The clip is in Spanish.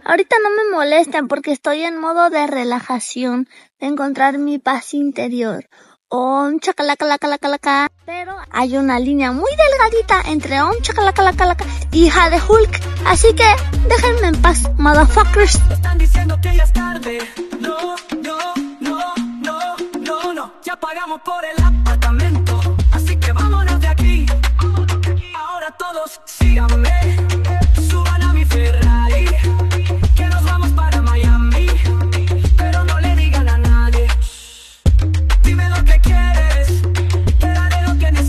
Ahorita no me molesten porque estoy en modo de relajación, de encontrar mi paz interior. Chacalacalacalaca. Pero hay una línea muy delgadita entre chacalacalacalaca y hija de Hulk. Así que déjenme en paz, motherfuckers. Están diciendo que ya es tarde. No, no, no, no, no, no. Ya pagamos por el